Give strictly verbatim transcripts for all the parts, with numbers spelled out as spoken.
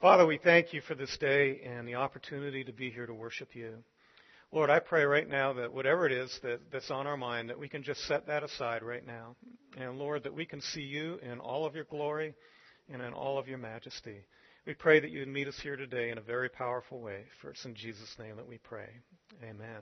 Father, we thank you for this day and the opportunity to be here to worship you. Lord, I pray right now that whatever it is that, that's on our mind, that we can just set that aside right now. And Lord, that we can see you in all of your glory and in all of your majesty. We pray that you would meet us here today in a very powerful way. For it's in Jesus' name that we pray. Amen.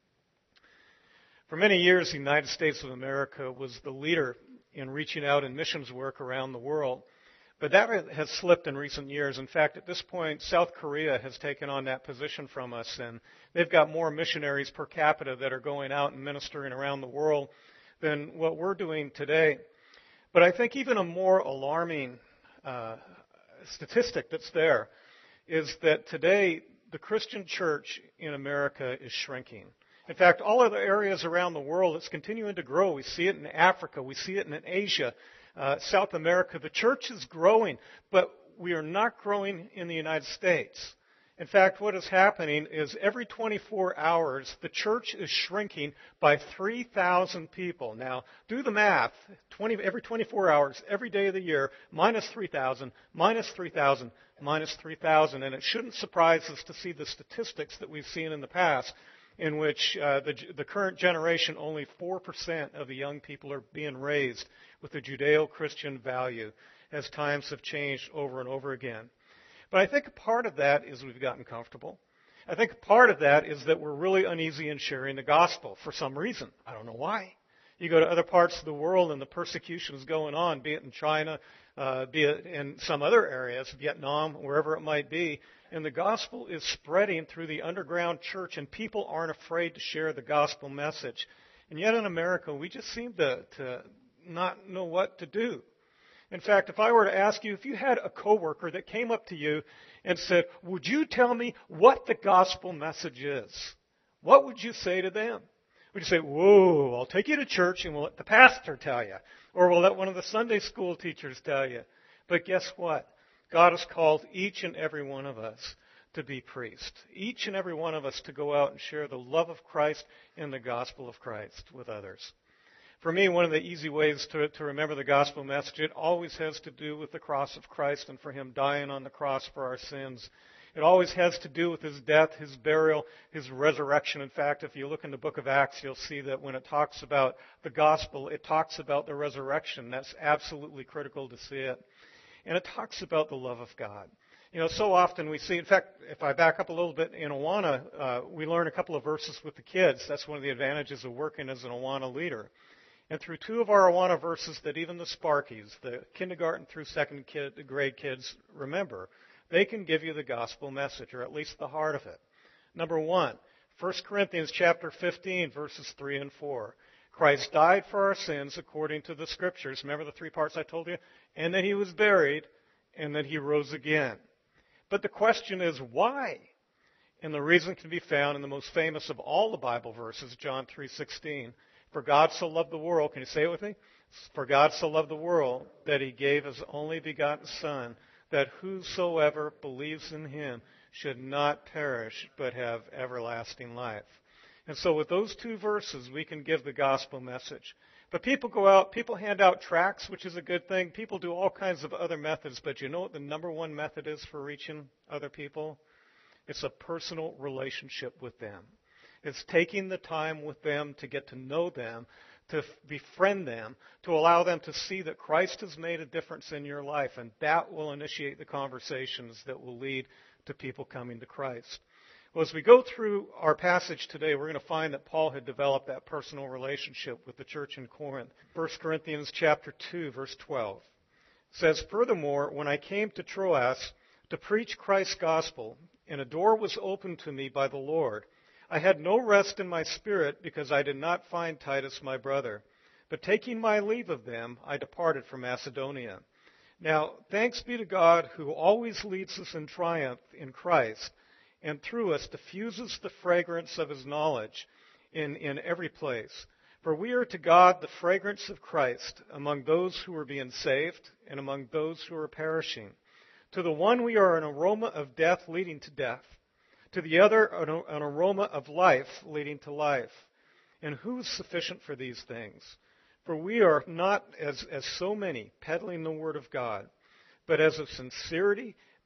For many years, the United States of America was the leader in reaching out in missions work around the world. But that has slipped in recent years. In fact, at this point, South Korea has taken on that position from us, and they've got more missionaries per capita that are going out and ministering around the world than what we're doing today. But I think even a more alarming uh, statistic that's there is that today the Christian church in America is shrinking. In fact, all other areas around the world, it's continuing to grow. We see it in Africa. We see it in Asia. Uh, South America, the church is growing, but we are not growing in the United States. In fact, what is happening is every twenty-four hours, the church is shrinking by three thousand people. Now, do the math. twenty, every twenty-four hours, every day of the year, minus three thousand, minus three thousand, minus three thousand. And it shouldn't surprise us to see the statistics that we've seen in the past, in which uh, the, the current generation, only four percent of the young people are being raised with the Judeo-Christian value as times have changed over and over again. But I think a part of that is we've gotten comfortable. I think a part of that is that we're really uneasy in sharing the gospel for some reason. I don't know why. You go to other parts of the world and the persecution is going on, be it in China, uh, be it in some other areas, Vietnam, wherever it might be, and the gospel is spreading through the underground church, and people aren't afraid to share the gospel message. And yet in America, we just seem to, to not know what to do. In fact, if I were to ask you, if you had a coworker that came up to you and said, would you tell me what the gospel message is? What would you say to them? Would you say, whoa, I'll take you to church and we'll let the pastor tell you. Or we'll let one of the Sunday school teachers tell you. But guess what? God has called each and every one of us to be priests. Each and every one of us to go out and share the love of Christ and the gospel of Christ with others. For me, one of the easy ways to, to remember the gospel message, it always has to do with the cross of Christ and for Him dying on the cross for our sins. It always has to do with His death, His burial, His resurrection. In fact, if you look in the book of Acts, you'll see that when it talks about the gospel, it talks about the resurrection. That's absolutely critical to see it. And it talks about the love of God. You know, so often we see, in fact, if I back up a little bit, in Awana, uh, we learn a couple of verses with the kids. That's one of the advantages of working as an Awana leader. And through two of our Awana verses that even the Sparkies, the kindergarten through second kid, grade kids, remember, they can give you the gospel message, or at least the heart of it. Number one, First Corinthians chapter fifteen, verses three and four. Christ died for our sins according to the Scriptures. Remember the three parts I told you? And then He was buried, and then He rose again. But the question is, why? And the reason can be found in the most famous of all the Bible verses, John three sixteen. For God so loved the world, can you say it with me? For God so loved the world that He gave His only begotten Son, that whosoever believes in Him should not perish, but have everlasting life. And so with those two verses, we can give the gospel message. But people go out, people hand out tracts, which is a good thing. People do all kinds of other methods, but you know what the number one method is for reaching other people? It's a personal relationship with them. It's taking the time with them to get to know them, to befriend them, to allow them to see that Christ has made a difference in your life, and that will initiate the conversations that will lead to people coming to Christ. Well, as we go through our passage today, we're going to find that Paul had developed that personal relationship with the church in Corinth. First Corinthians chapter two, verse twelve says, furthermore, when I came to Troas to preach Christ's gospel, and a door was opened to me by the Lord, I had no rest in my spirit because I did not find Titus my brother. But taking my leave of them, I departed for Macedonia. Now, thanks be to God who always leads us in triumph in Christ, and through us diffuses the fragrance of His knowledge in, in every place. For we are to God the fragrance of Christ among those who are being saved and among those who are perishing. To the one we are an aroma of death leading to death. To the other, an aroma of life leading to life. And who is sufficient for these things? For we are not, as, as so many, peddling the word of God, but as of sincerity,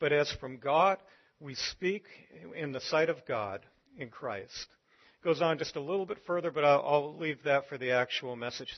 but as from God, we speak in the sight of God in Christ. Goes on just a little bit further, but I'll, I'll leave that for the actual message.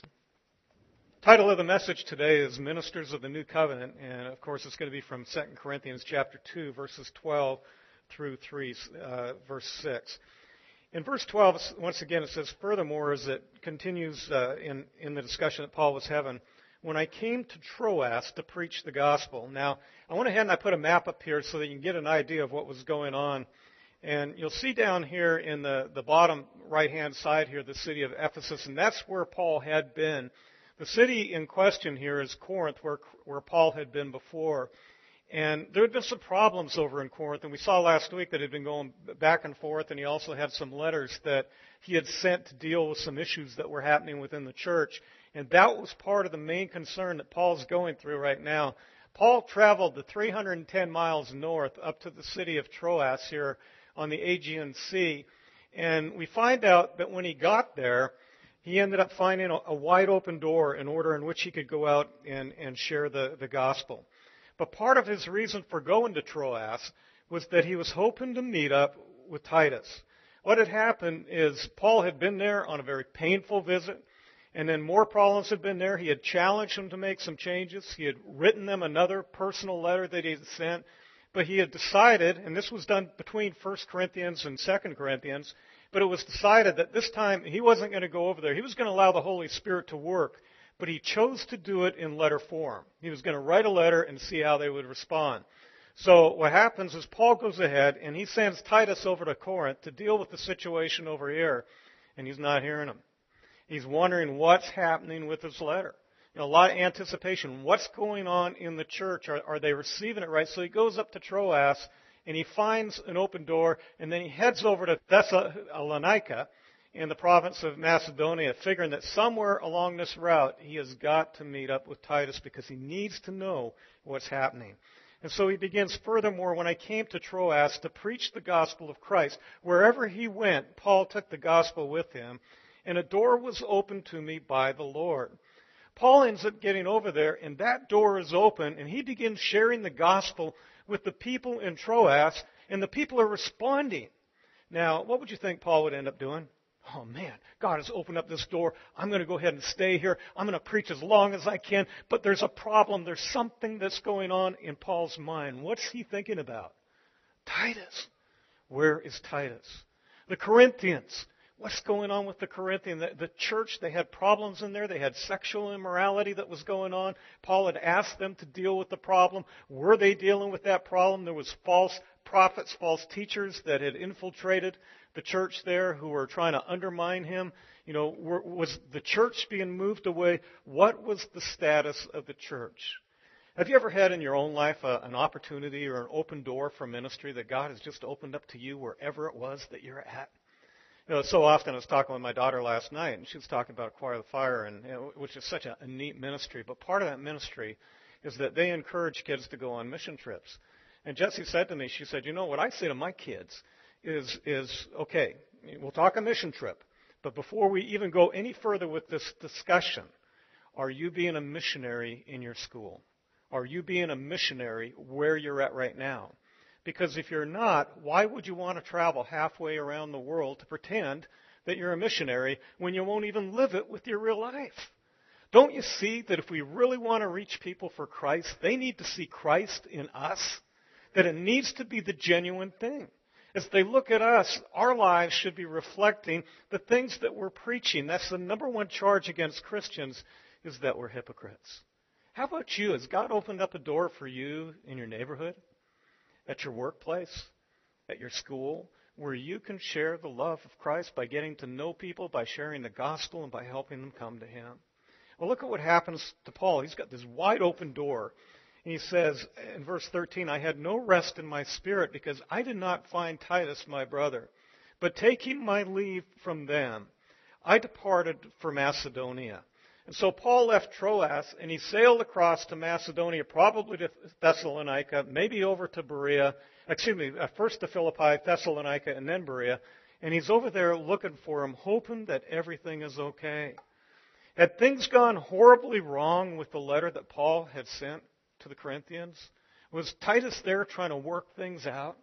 Title of the message today is Ministers of the New Covenant, and of course it's going to be from Second Corinthians chapter two, verses twelve through three, uh, verse six. In verse twelve, once again, it says, furthermore, as it continues uh, in, in the discussion that Paul was having, when I came to Troas to preach the gospel. Now, I went ahead and I put a map up here so that you can get an idea of what was going on. And you'll see down here in the, the bottom right-hand side here the city of Ephesus, and that's where Paul had been. The city in question here is Corinth, where, where Paul had been before. And there had been some problems over in Corinth, and we saw last week that it had been going back and forth, and he also had some letters that he had sent to deal with some issues that were happening within the church. And that was part of the main concern that Paul's going through right now. Paul traveled the three hundred ten miles north up to the city of Troas here on the Aegean Sea. And we find out that when he got there, he ended up finding a, a wide open door in order in which he could go out and, and share the, the gospel. But part of his reason for going to Troas was that he was hoping to meet up with Titus. What had happened is Paul had been there on a very painful visit, and then more problems had been there. He had challenged them to make some changes. He had written them another personal letter that he had sent. But he had decided, and this was done between First Corinthians and Second Corinthians, but it was decided that this time he wasn't going to go over there. He was going to allow the Holy Spirit to work, but he chose to do it in letter form. He was going to write a letter and see how they would respond. So what happens is Paul goes ahead and he sends Titus over to Corinth to deal with the situation over here, and he's not hearing him. He's wondering what's happening with his letter. You know, a lot of anticipation. What's going on in the church? Are, are they receiving it right? So he goes up to Troas, and he finds an open door, and then he heads over to Thessalonica in the province of Macedonia, figuring that somewhere along this route he has got to meet up with Titus because he needs to know what's happening. And so he begins, furthermore, when I came to Troas to preach the gospel of Christ, wherever he went, Paul took the gospel with him, and a door was opened to me by the Lord. Paul ends up getting over there, and that door is open, and he begins sharing the gospel with the people in Troas, and the people are responding. Now, what would you think Paul would end up doing? Oh, man, God has opened up this door. I'm going to go ahead and stay here. I'm going to preach as long as I can, but there's a problem. There's something that's going on in Paul's mind. What's he thinking about? Titus. Where is Titus? The Corinthians. What's going on with the Corinthians? The, the church, they had problems in there. They had sexual immorality that was going on. Paul had asked them to deal with the problem. Were they dealing with that problem? There was false prophets, false teachers that had infiltrated the church there who were trying to undermine him. You know, were, was the church being moved away? What was the status of the church? Have you ever had in your own life a, an opportunity or an open door for ministry that God has just opened up to you wherever it was that you're at? You know, so often I was talking with my daughter last night, and she was talking about Choir of the Fire, and you know, which is such a, a neat ministry. But part of that ministry is that they encourage kids to go on mission trips. And Jessie said to me, she said, you know, what I say to my kids is, is okay, we'll talk a mission trip, but before we even go any further with this discussion, are you being a missionary in your school? Are you being a missionary where you're at right now? Because if you're not, why would you want to travel halfway around the world to pretend that you're a missionary when you won't even live it with your real life? Don't you see that if we really want to reach people for Christ, they need to see Christ in us? That it needs to be the genuine thing. As they look at us, our lives should be reflecting the things that we're preaching. That's the number one charge against Christians, is that we're hypocrites. How about you? Has God opened up a door for you in your neighborhood? At your workplace, at your school, where you can share the love of Christ by getting to know people, by sharing the gospel, and by helping them come to Him. Well, look at what happens to Paul. He's got this wide open door. And he says in verse thirteen, I had no rest in my spirit because I did not find Titus my brother. But taking my leave from them, I departed for Macedonia. And so Paul left Troas, and he sailed across to Macedonia, probably to Thessalonica, maybe over to Berea. Excuse me, first to Philippi, Thessalonica, and then Berea. And he's over there looking for him, hoping that everything is okay. Had things gone horribly wrong with the letter that Paul had sent to the Corinthians? Was Titus there trying to work things out?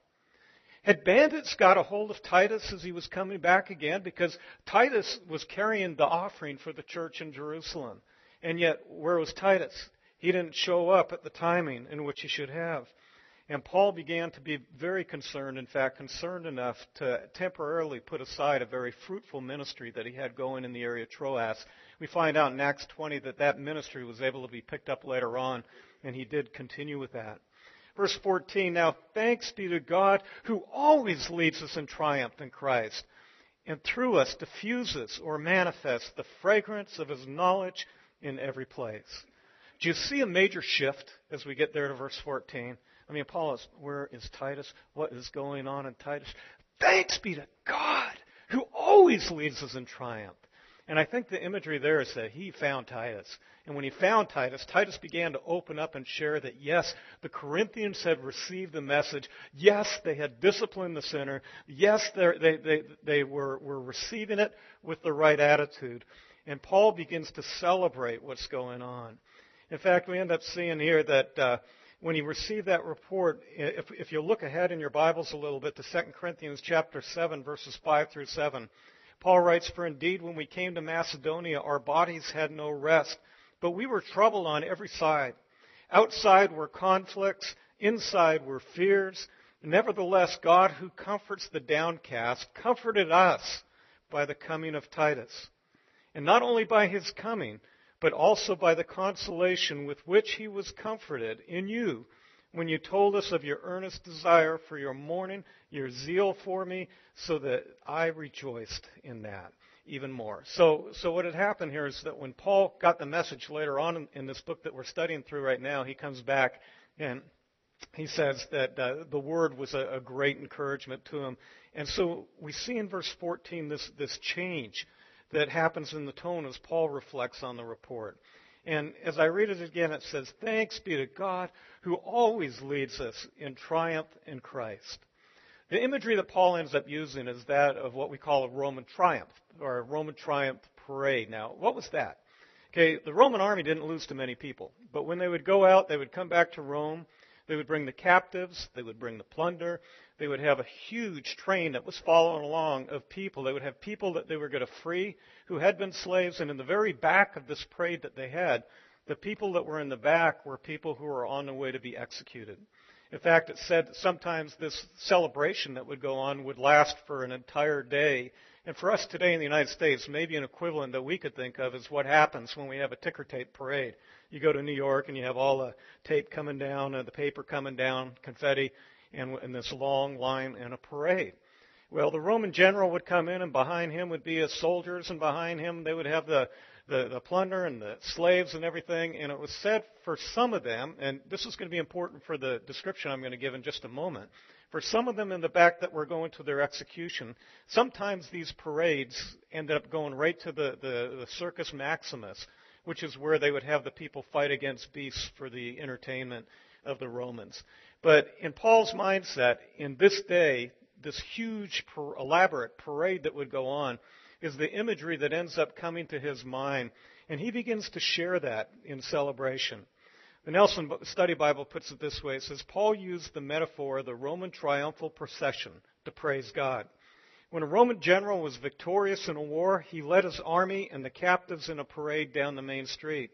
Had bandits got a hold of Titus as he was coming back again? Because Titus was carrying the offering for the church in Jerusalem. And yet, where was Titus? He didn't show up at the timing in which he should have. And Paul began to be very concerned, in fact, concerned enough to temporarily put aside a very fruitful ministry that he had going in the area of Troas. We find out in Acts twenty that that ministry was able to be picked up later on, and he did continue with that. Verse fourteen, now thanks be to God who always leads us in triumph in Christ, and through us diffuses or manifests the fragrance of his knowledge in every place. Do you see a major shift as we get there to verse fourteen? I mean, Paul is, where is Titus? What is going on in Titus? Thanks be to God who always leads us in triumph. And I think the imagery there is that he found Titus. And when he found Titus, Titus began to open up and share that, yes, the Corinthians had received the message. Yes, they had disciplined the sinner. Yes, they, they, they were, were receiving it with the right attitude. And Paul begins to celebrate what's going on. In fact, we end up seeing here that uh, when he received that report, if, if you look ahead in your Bibles a little bit to Second Corinthians chapter seven, verses five through seven, Paul writes, for indeed when we came to Macedonia, our bodies had no rest, but we were troubled on every side. Outside were conflicts, inside were fears. Nevertheless, God who comforts the downcast comforted us by the coming of Titus. And not only by his coming, but also by the consolation with which he was comforted in you when you told us of your earnest desire for your mourning, your zeal for me, so that I rejoiced in that even more. So, so what had happened here is that when Paul got the message later on in, in this book that we're studying through right now, he comes back and he says that uh, the word was a, a great encouragement to him. And so we see in verse fourteen this, this change that happens in the tone as Paul reflects on the report. And as I read it again, it says, thanks be to God who always leads us in triumph in Christ. The imagery that Paul ends up using is that of what we call a Roman triumph, or a Roman triumph parade. Now, what was that? Okay, the Roman army didn't lose to many people, but when they would go out, they would come back to Rome. They would bring the captives. They would bring the plunder. They would have a huge train that was following along of people. They would have people that they were going to free who had been slaves. And in the very back of this parade that they had, the people that were in the back were people who were on the way to be executed. In fact, it said that sometimes this celebration that would go on would last for an entire day. And for us today in the United States, maybe an equivalent that we could think of is what happens when we have a ticker tape parade. You go to New York and you have all the tape coming down and the paper coming down, confetti, and, and this long line and a parade. Well, the Roman general would come in, and behind him would be his soldiers, and behind him they would have the, the, the plunder and the slaves and everything. And it was said for some of them, and this is going to be important for the description I'm going to give in just a moment, for some of them in the back that were going to their execution, sometimes these parades ended up going right to the, the, the Circus Maximus, which is where they would have the people fight against beasts for the entertainment of the Romans. But in Paul's mindset, in this day, this huge, elaborate parade that would go on is the imagery that ends up coming to his mind, and he begins to share that in celebration. The Nelson Study Bible puts it this way. It says, Paul used the metaphor of the Roman triumphal procession to praise God. When a Roman general was victorious in a war, he led his army and the captives in a parade down the main street.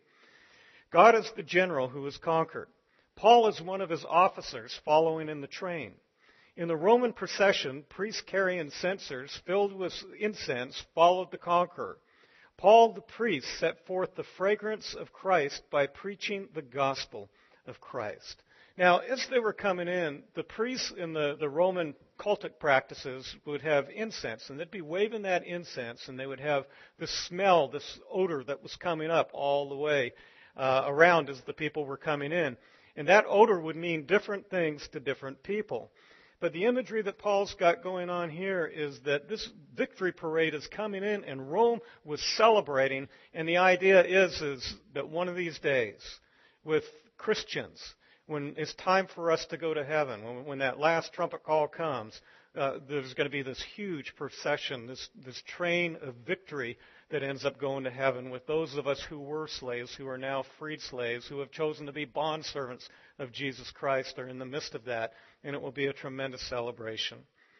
God is the general who is conquered. Paul is one of his officers following in the train. In the Roman procession, priests carrying censers filled with incense followed the conqueror. Paul the priest set forth the fragrance of Christ by preaching the gospel of Christ. Now, as they were coming in, the priests in the, the Roman cultic practices would have incense, and they'd be waving that incense, and they would have this smell, this odor that was coming up all the way uh, around as the people were coming in. And that odor would mean different things to different people. But the imagery that Paul's got going on here is that this victory parade is coming in and Rome was celebrating. And the idea is, is that one of these days with Christians, when it's time for us to go to heaven, when, when that last trumpet call comes, uh, there's going to be this huge procession, this, this train of victory that ends up going to heaven with those of us who were slaves, who are now freed slaves, who have chosen to be bondservants of Jesus Christ, are in the midst of that, and it will be a tremendous celebration.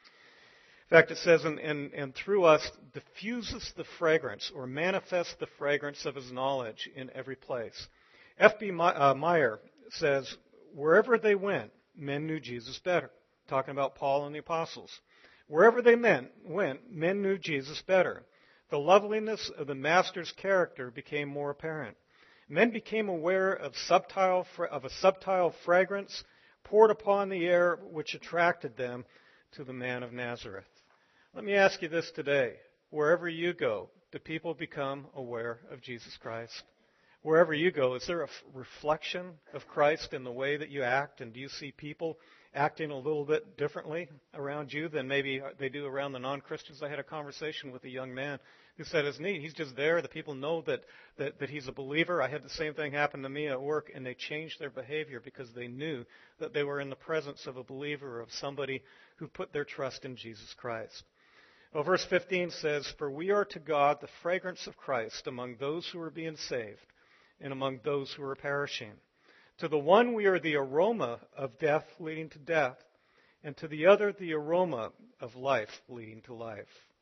In fact, it says, and, and, and through us diffuses the fragrance, or manifests the fragrance of his knowledge in every place. F B Meyer says, wherever they went, men knew Jesus better. Talking about Paul and the apostles. Wherever they went, men knew Jesus better. The loveliness of the Master's character became more apparent. Men became aware of, subtile, of a subtle fragrance poured upon the air which attracted them to the man of Nazareth. Let me ask you this today. Wherever you go, do people become aware of Jesus Christ? Wherever you go, is there a f- reflection of Christ in the way that you act? And do you see people acting a little bit differently around you than maybe they do around the non-Christians? I had a conversation with a young man who said, it's neat. He's just there. The people know that, that, that he's a believer. I had the same thing happen to me at work, and they changed their behavior because they knew that they were in the presence of a believer, of somebody who put their trust in Jesus Christ. Well, verse fifteen says, for we are to God the fragrance of Christ among those who are being saved and among those who are perishing. To the one we are the aroma of death leading to death, and to the other the aroma of life leading to life.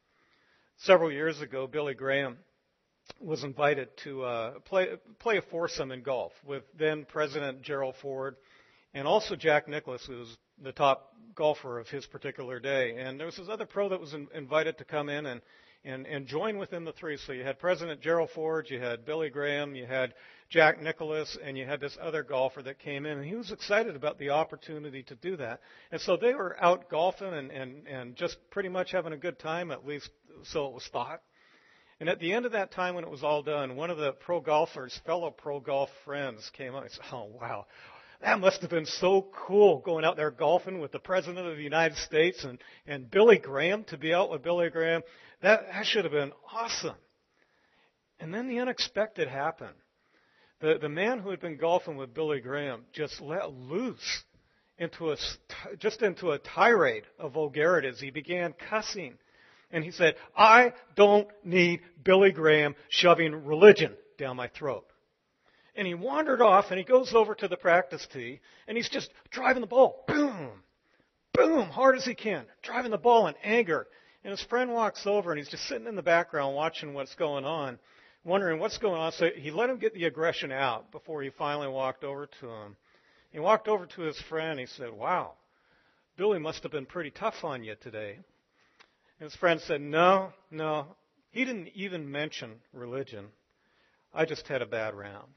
Several years ago, Billy Graham was invited to uh, play, play a foursome in golf with then President Gerald Ford and also Jack Nicklaus, who was the top golfer of his particular day. And there was this other pro that was in, invited to come in and, and, and join within the three. So you had President Gerald Ford, you had Billy Graham, you had Jack Nicklaus, and you had this other golfer that came in, and he was excited about the opportunity to do that. And so they were out golfing and, and, and just pretty much having a good time, at least so it was thought. And at the end of that time, when it was all done, one of the pro golfers, fellow pro golf friends, came up and said, oh, wow, that must have been so cool going out there golfing with the President of the United States and, and Billy Graham, to be out with Billy Graham. That, that should have been awesome. And then the unexpected happened. The, the man who had been golfing with Billy Graham just let loose into a, just into a tirade of vulgarities. He began cussing. And he said, I don't need Billy Graham shoving religion down my throat. And he wandered off, and he goes over to the practice tee, and he's just driving the ball, boom, boom, hard as he can, driving the ball in anger. And his friend walks over, and he's just sitting in the background watching what's going on, wondering what's going on. So he let him get the aggression out before he finally walked over to him. He walked over to his friend. He said, wow, Billy must have been pretty tough on you today. And his friend said, no, no, he didn't even mention religion. I just had a bad round.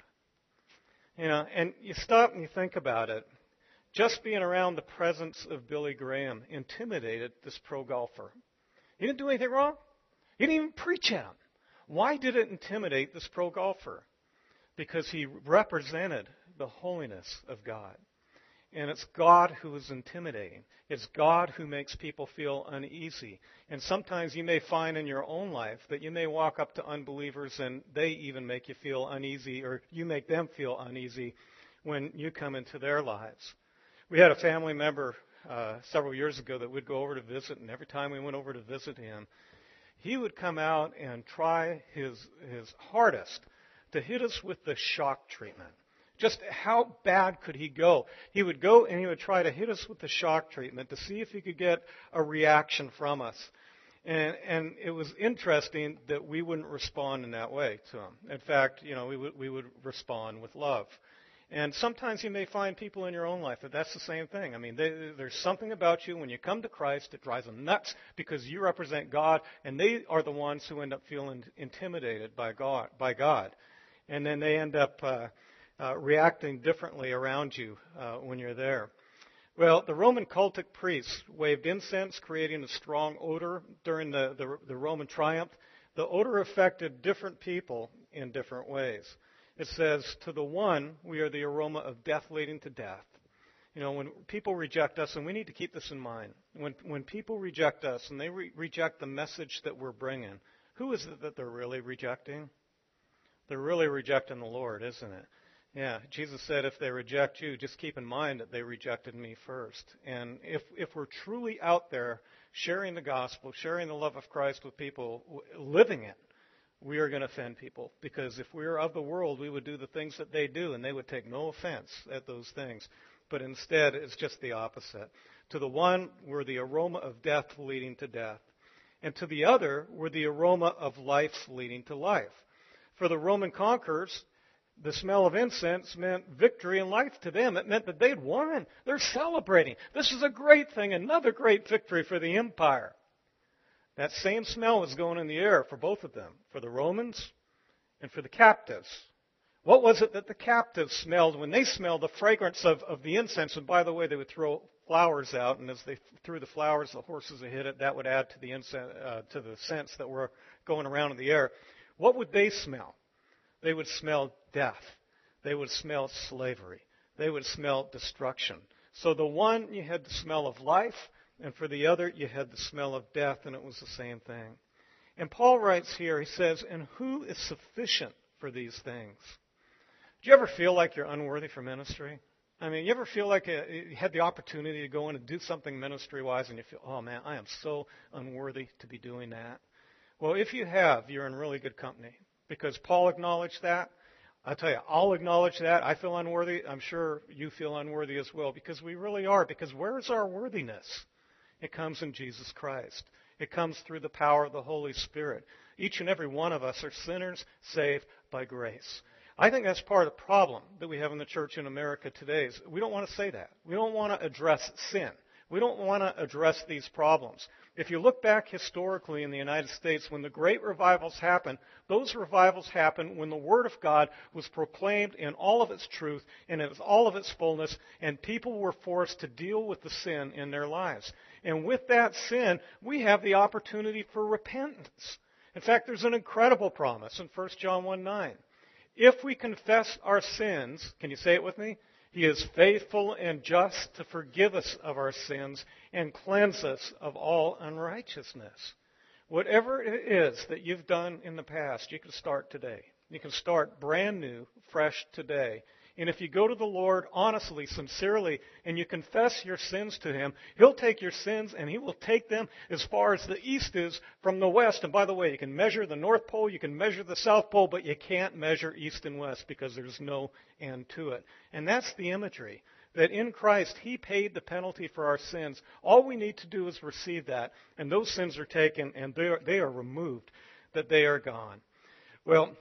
You know, and you stop and you think about it. Just being around the presence of Billy Graham intimidated this pro golfer. He didn't do anything wrong. He didn't even preach at him. Why did it intimidate this pro golfer? Because he represented the holiness of God. And it's God who is intimidating. It's God who makes people feel uneasy. And sometimes you may find in your own life that you may walk up to unbelievers and they even make you feel uneasy, or you make them feel uneasy when you come into their lives. We had a family member uh, several years ago that would go over to visit, and every time we went over to visit him, he would come out and try his his hardest to hit us with the shock treatment. Just how bad could he go? He would go and he would try to hit us with the shock treatment to see if he could get a reaction from us. And, and it was interesting that we wouldn't respond in that way to him. In fact, you know, we would, we would respond with love. And sometimes you may find people in your own life that that's the same thing. I mean, they, there's something about you when you come to Christ that drives them nuts because you represent God, and they are the ones who end up feeling intimidated by God. By God. And then they end up uh, uh, reacting differently around you uh, when you're there. Well, the Roman cultic priests waved incense, creating a strong odor during the, the, the Roman triumph. The odor affected different people in different ways. It says, to the one, we are the aroma of death leading to death. You know, when people reject us, and we need to keep this in mind, when when people reject us and they re- reject the message that we're bringing, who is it that they're really rejecting? They're really rejecting the Lord, isn't it? Yeah, Jesus said if they reject you, just keep in mind that they rejected me first. And if if we're truly out there sharing the gospel, sharing the love of Christ with people, living it, we are going to offend people. Because if we were of the world, we would do the things that they do, and they would take no offense at those things. But instead, it's just the opposite. To the one, we're the aroma of death leading to death. And to the other, we're the aroma of life leading to life. For the Roman conquerors, the smell of incense meant victory and life to them. It meant that they'd won. They're celebrating. This is a great thing, another great victory for the empire. That same smell was going in the air for both of them, for the Romans and for the captives. What was it that the captives smelled when they smelled the fragrance of, of the incense? And by the way, they would throw flowers out, and as they threw the flowers, the horses would hit it. That would add to the incense, uh, to the scents that were going around in the air. What would they smell? They would smell death. They would smell slavery. They would smell destruction. So the one, you had the smell of life, and for the other, you had the smell of death, and it was the same thing. And Paul writes here, he says, and who is sufficient for these things? Do you ever feel like you're unworthy for ministry? I mean, you ever feel like you had the opportunity to go in and do something ministry-wise, and you feel, oh man, I am so unworthy to be doing that? Well, if you have, you're in really good company. Because Paul acknowledged that. I tell you, I'll acknowledge that. I feel unworthy. I'm sure you feel unworthy as well, because we really are. Because where is our worthiness? It comes in Jesus Christ. It comes through the power of the Holy Spirit. Each and every one of us are sinners saved by grace. I think that's part of the problem that we have in the church in America today. Is we don't want to say that. We don't want to address sin. We don't want to address these problems. If you look back historically in the United States, when the great revivals happened, those revivals happened when the Word of God was proclaimed in all of its truth and in all of its fullness, and people were forced to deal with the sin in their lives. And with that sin, we have the opportunity for repentance. In fact, there's an incredible promise in First John one nine. If we confess our sins, can you say it with me? He is faithful and just to forgive us of our sins and cleanse us of all unrighteousness. Whatever it is that you've done in the past, you can start today. You can start brand new, fresh today. And if you go to the Lord honestly, sincerely, and you confess your sins to Him, He'll take your sins and He will take them as far as the east is from the west. And by the way, you can measure the North Pole, you can measure the South Pole, but you can't measure east and west because there's no end to it. And that's the imagery, that in Christ He paid the penalty for our sins. All we need to do is receive that, and those sins are taken and they are, they are removed, that they are gone. Well,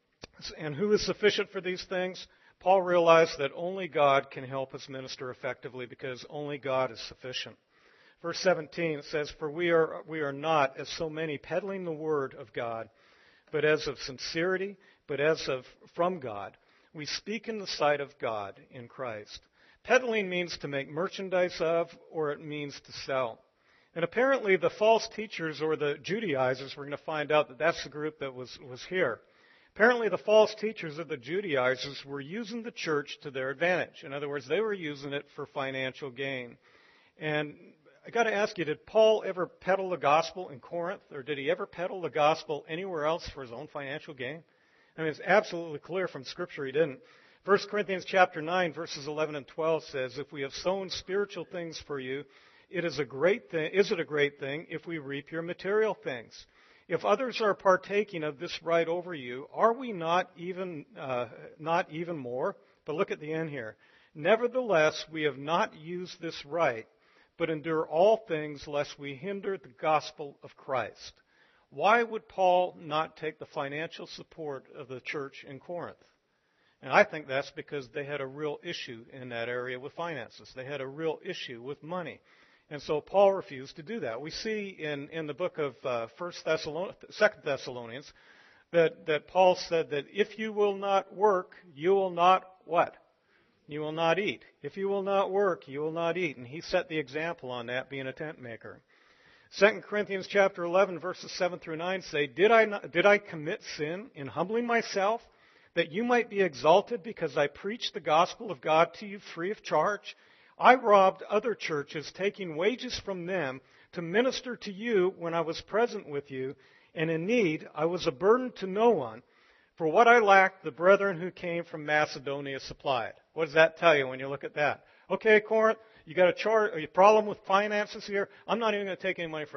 and who is sufficient for these things? Paul realized that only God can help us minister effectively because only God is sufficient. Verse seventeen says, For we are, we are not, as so many, peddling the word of God, but as of sincerity, but as of from God. We speak in the sight of God in Christ. Peddling means to make merchandise of, or it means to sell. And apparently the false teachers or the Judaizers, we're going to find out that that's the group that was, was here. Apparently the false teachers of the Judaizers were using the church to their advantage. In other words, they were using it for financial gain. And I got to ask you, did Paul ever peddle the gospel in Corinth, or did he ever peddle the gospel anywhere else for his own financial gain? I mean, it's absolutely clear from Scripture he didn't. First Corinthians chapter nine, verses eleven and twelve says, If we have sown spiritual things for you, it is a great thing. Is it a great thing if we reap your material things? If others are partaking of this right over you, are we not even uh, not even more? But look at the end here. Nevertheless, we have not used this right, but endure all things lest we hinder the gospel of Christ. Why would Paul not take the financial support of the church in Corinth? And I think that's because they had a real issue in that area with finances. They had a real issue with money. And so Paul refused to do that. We see in, in the book of uh, First Thessalonians, Second Thessalonians that, that Paul said that if you will not work, you will not what? You will not eat. If you will not work, you will not eat. And he set the example on that, being a tent maker. Second Corinthians chapter eleven, verses seven through nine say, Did I not, did I commit sin in humbling myself, that you might be exalted because I preached the gospel of God to you free of charge? I robbed other churches, taking wages from them to minister to you when I was present with you, and in need I was a burden to no one. For what I lacked, the brethren who came from Macedonia supplied. What does that tell you when you look at that? Okay, Corinth, you got a, char- a problem with finances here. I'm not even going to take any money from you.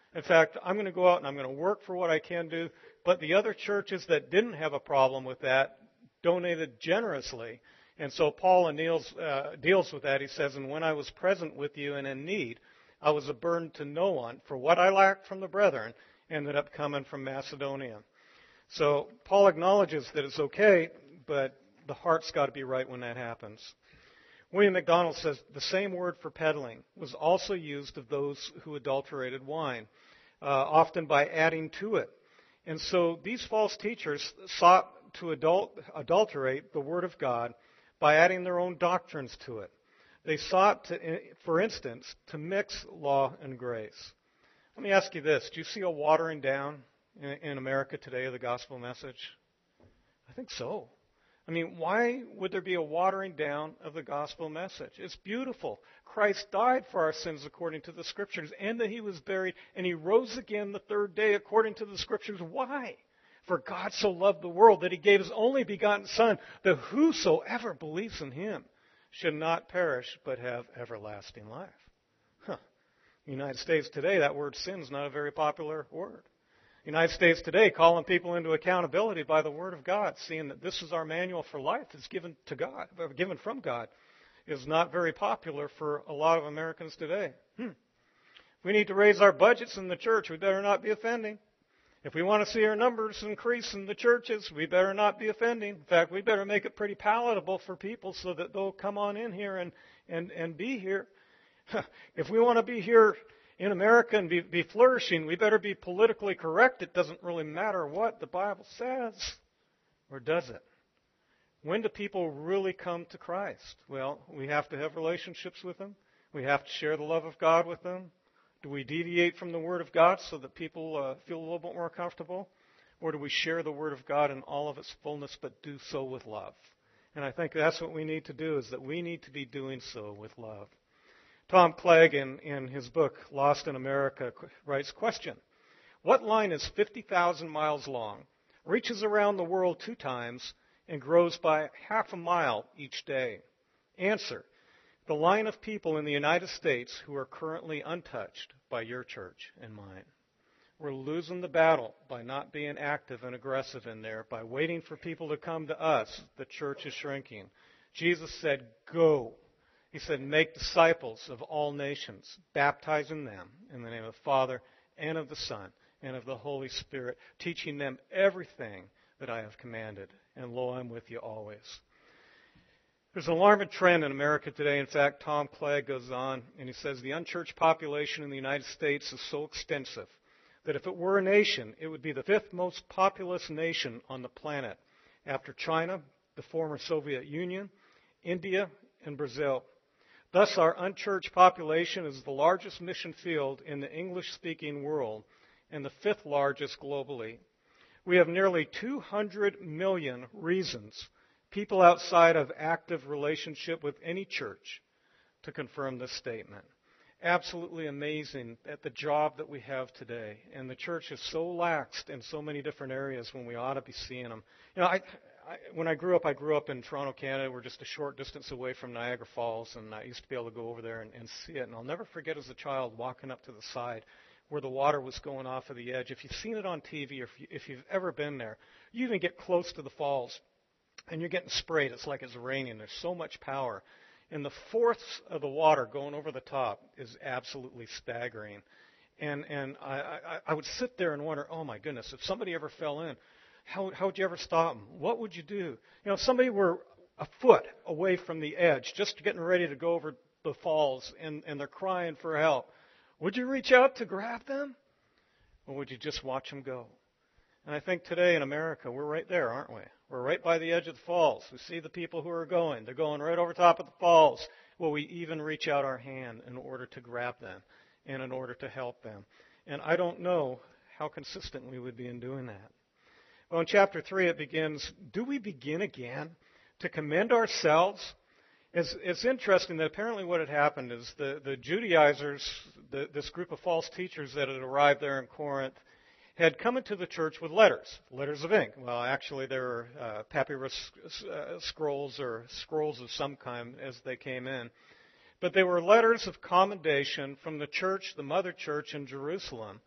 In fact, I'm going to go out and I'm going to work for what I can do. But the other churches that didn't have a problem with that donated generously. And so Paul deals, uh, deals with that. He says, and when I was present with you and in need, I was a burden to no one. For what I lacked from the brethren ended up coming from Macedonia. So Paul acknowledges that it's okay, but the heart's got to be right when that happens. William MacDonald says the same word for peddling was also used of those who adulterated wine, uh, often by adding to it. And so these false teachers sought to adult, adulterate the Word of God by adding their own doctrines to it. They sought, to, for instance, to mix law and grace. Let me ask you this. Do you see a watering down in, in America today of the gospel message? I think so. I mean, why would there be a watering down of the gospel message? It's beautiful. Christ died for our sins according to the Scriptures, and that He was buried, and He rose again the third day according to the Scriptures. Why? For God so loved the world that He gave His only begotten Son, that whosoever believes in Him should not perish but have everlasting life. Huh. In the United States today, that word sin is not a very popular word. The United States today, calling people into accountability by the Word of God, seeing that this is our manual for life that's given to God, given from God, is not very popular for a lot of Americans today. Hmm. If we need to raise our budgets in the church, we better not be offending. If we want to see our numbers increase in the churches, we better not be offending. In fact, we better make it pretty palatable for people so that they'll come on in here and, and, and be here. If we want to be here in America and be, be flourishing, we better be politically correct. It doesn't really matter what the Bible says, or does it? When do people really come to Christ? Well, we have to have relationships with them. We have to share the love of God with them. Do we deviate from the Word of God so that people uh, feel a little bit more comfortable? Or do we share the Word of God in all of its fullness, but do so with love? And I think that's what we need to do, is that we need to be doing so with love. Tom Clegg, in, in his book, Lost in America, writes, question, what line is fifty thousand miles long, reaches around the world two times, and grows by half a mile each day? Answer, the line of people in the United States who are currently untouched by your church and mine. We're losing the battle by not being active and aggressive in there, by waiting for people to come to us. The church is shrinking. Jesus said, go. He said, make disciples of all nations, baptizing them in the name of the Father and of the Son and of the Holy Spirit, teaching them everything that I have commanded. And lo, I'm with you always. There's an alarming trend in America today. In fact, Tom Clegg goes on and he says the unchurched population in the United States is so extensive that if it were a nation, it would be the fifth most populous nation on the planet after China, the former Soviet Union, India, and Brazil. Thus, our unchurched population is the largest mission field in the English-speaking world and the fifth largest globally. We have nearly two hundred million reasons, people outside of active relationship with any church, to confirm this statement. Absolutely amazing at the job that we have today. And the church is so laxed in so many different areas when we ought to be seeing them. You know, I, I, when I grew up, I grew up in Toronto, Canada. We're just a short distance away from Niagara Falls, and I used to be able to go over there and, and see it. And I'll never forget as a child walking up to the side where the water was going off of the edge. If you've seen it on T V or if, you, if you've ever been there, you even get close to the falls, and you're getting sprayed. It's like it's raining. There's so much power. And the force of the water going over the top is absolutely staggering. And and I, I, I would sit there and wonder, oh, my goodness, if somebody ever fell in, how, how would you ever stop them? What would you do? You know, if somebody were a foot away from the edge, just getting ready to go over the falls, and, and they're crying for help, would you reach out to grab them? Or would you just watch them go? And I think today in America, we're right there, aren't we? We're right by the edge of the falls. We see the people who are going. They're going right over top of the falls. Will we even reach out our hand in order to grab them and in order to help them? And I don't know how consistent we would be in doing that. Well, in chapter three, it begins, do we begin again to commend ourselves? It's, it's interesting that apparently what had happened is the, the Judaizers, the, this group of false teachers that had arrived there in Corinth, had come into the church with letters, letters of ink. Well, actually, they were uh, papyrus uh, scrolls or scrolls of some kind as they came in. But they were letters of commendation from the church, the mother church in Jerusalem,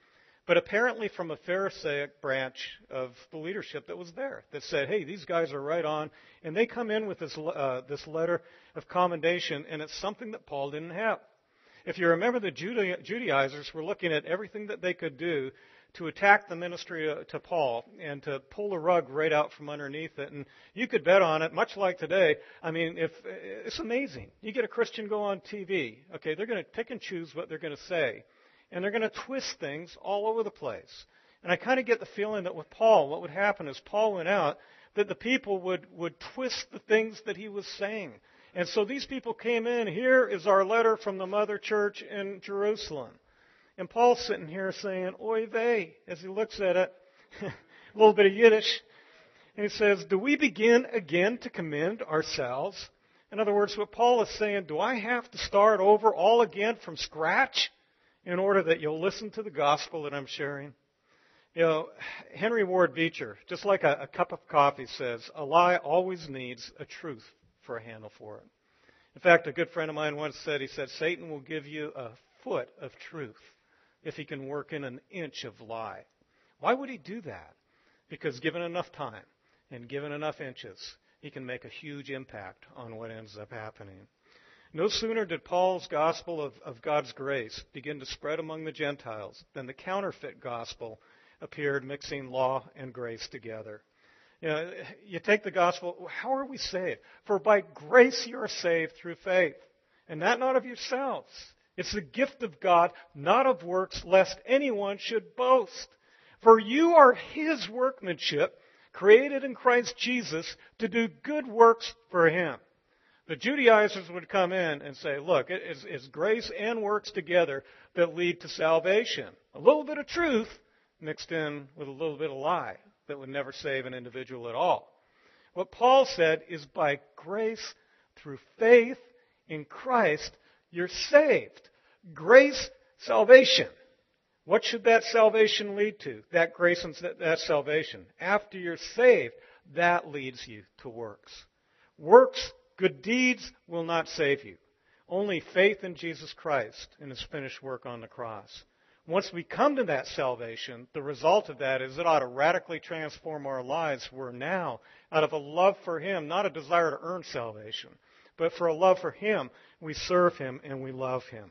but apparently from a Pharisaic branch of the leadership that was there that said, hey, these guys are right on. And they come in with this, uh, this letter of commendation, and it's something that Paul didn't have. If you remember, the Judaizers were looking at everything that they could do to attack the ministry to Paul and to pull the rug right out from underneath it. And you could bet on it, much like today. I mean, if it's amazing. You get a Christian go on T V, okay, they're going to pick and choose what they're going to say. And they're going to twist things all over the place. And I kind of get the feeling that with Paul, what would happen is Paul went out, that the people would, would twist the things that he was saying. And so these people came in, here is our letter from the mother church in Jerusalem. And Paul's sitting here saying, oy vey, as he looks at it, a little bit of Yiddish. And he says, do we begin again to commend ourselves? In other words, what Paul is saying, do I have to start over all again from scratch in order that you'll listen to the gospel that I'm sharing? You know, Henry Ward Beecher, just like a, a cup of coffee, says, a lie always needs a truth for a handle for it. In fact, a good friend of mine once said, he said, Satan will give you a foot of truth if he can work in an inch of lie. Why would he do that? Because given enough time and given enough inches, he can make a huge impact on what ends up happening. No sooner did Paul's gospel of, of God's grace begin to spread among the Gentiles than the counterfeit gospel appeared, mixing law and grace together. You know, you take the gospel, how are we saved? For by grace you are saved through faith, and that not of yourselves. It's the gift of God, not of works, lest anyone should boast. For you are his workmanship, created in Christ Jesus to do good works for him. The Judaizers would come in and say, look, it's, it's grace and works together that lead to salvation. A little bit of truth mixed in with a little bit of lie that would never save an individual at all. What Paul said is by grace through faith in Christ, you're saved. Grace, salvation. What should that salvation lead to? That grace and that salvation. After you're saved, that leads you to works. Works, good deeds will not save you. Only faith in Jesus Christ and his finished work on the cross. Once we come to that salvation, the result of that is it ought to radically transform our lives. We're now, out of a love for him, not a desire to earn salvation, but for a love for him, we serve him and we love him.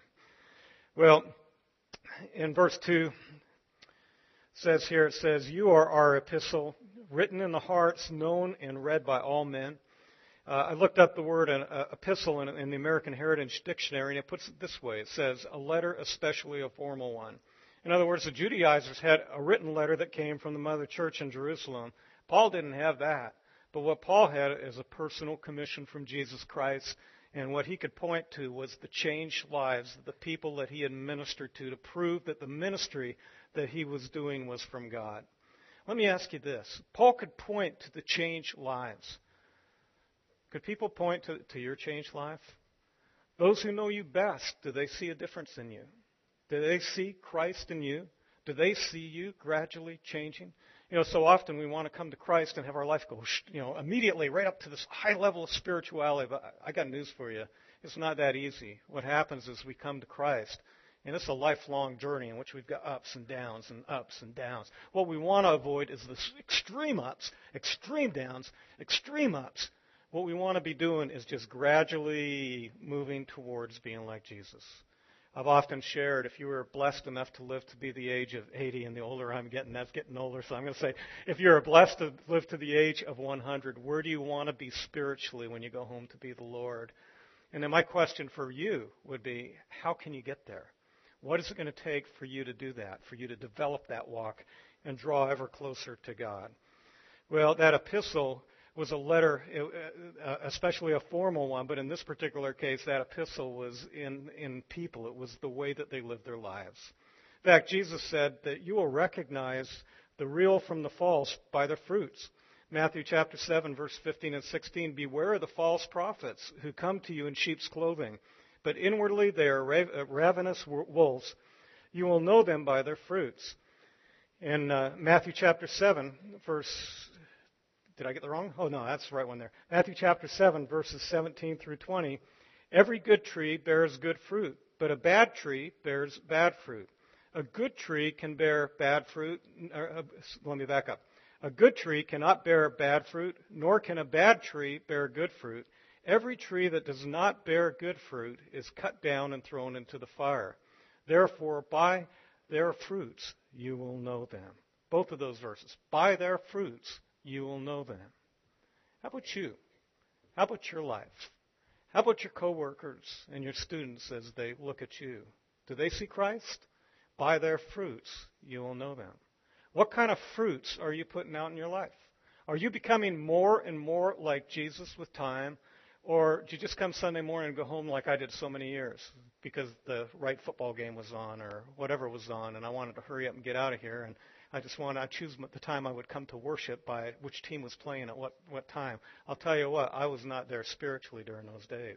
Well, in verse two, it says here, it says, you are our epistle, written in the hearts, known and read by all men. Uh, I looked up the word uh, epistle in, in the American Heritage Dictionary, and it puts it this way. It says, a letter, especially a formal one. In other words, the Judaizers had a written letter that came from the mother church in Jerusalem. Paul didn't have that. But what Paul had is a personal commission from Jesus Christ, and what he could point to was the changed lives of the people that he had ministered to to prove that the ministry that he was doing was from God. Let me ask you this. Paul could point to the changed lives. Could people point to, to your changed life? Those who know you best, do they see a difference in you? Do they see Christ in you? Do they see you gradually changing? You know, so often we want to come to Christ and have our life go, you know, immediately right up to this high level of spirituality. But I got news for you. It's not that easy. What happens is we come to Christ, and it's a lifelong journey in which we've got ups and downs and ups and downs. What we want to avoid is the extreme ups, extreme downs, extreme ups. What we want to be doing is just gradually moving towards being like Jesus. I've often shared, if you were blessed enough to live to be the age of eighty, and the older I'm getting, that's getting older, so I'm going to say, if you're blessed to live to the age of one hundred, where do you want to be spiritually when you go home to be the Lord? And then my question for you would be, how can you get there? What is it going to take for you to do that, for you to develop that walk and draw ever closer to God? Well, that epistle was a letter, especially a formal one, but in this particular case, that epistle was in, in people. It was the way that they lived their lives. In fact, Jesus said that you will recognize the real from the false by their fruits. Matthew chapter seven, verse fifteen and sixteen, beware of the false prophets who come to you in sheep's clothing, but inwardly they are ravenous wolves. You will know them by their fruits. In uh, Matthew chapter seven, verse... Did I get the wrong? Oh, no, that's the right one there. Matthew chapter seven, verses seventeen through twenty. Every good tree bears good fruit, but a bad tree bears bad fruit. A good tree can bear bad fruit. Or, uh, let me back up. A good tree cannot bear bad fruit, nor can a bad tree bear good fruit. Every tree that does not bear good fruit is cut down and thrown into the fire. Therefore, by their fruits you will know them. Both of those verses. By their fruits you will know them. How about you? How about your life? How about your coworkers and your students as they look at you? Do they see Christ? By their fruits you will know them. What kind of fruits are you putting out in your life? Are you becoming more and more like Jesus with time? Or do you just come Sunday morning and go home like I did so many years because the right football game was on or whatever was on and I wanted to hurry up and get out of here and I just want to choose the time I would come to worship by which team was playing at what, what time. I'll tell you what, I was not there spiritually during those days.